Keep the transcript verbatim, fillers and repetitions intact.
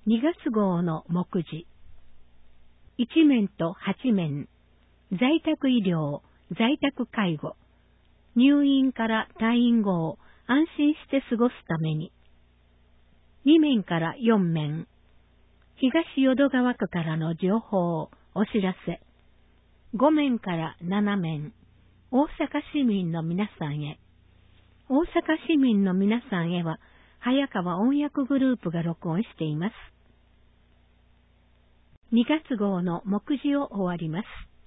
にがつ号の目次。いち面とはち面、在宅医療、在宅介護、入院から退院後を安心して過ごすために。に面からよん面、東淀川区からの情報、お知らせ。ご面からなな面、大阪市民の皆さんへ。大阪市民の皆さんへは、早川音訳グループが録音しています。にがつ号の目次を終わります。